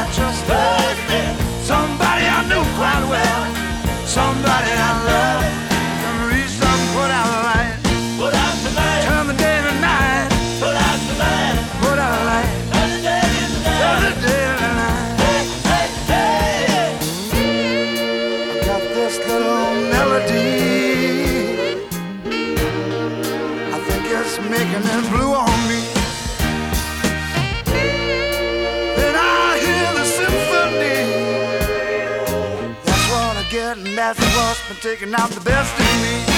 just somebody I knew quite well, somebody I love. Gonna reach up and put out a light, turn the day to night, put out a light, turn the day to night. I got this little melody, I think it's making it blue on me. Then I hear the symphony, that's what I get, and that's what's been taking out the best in me.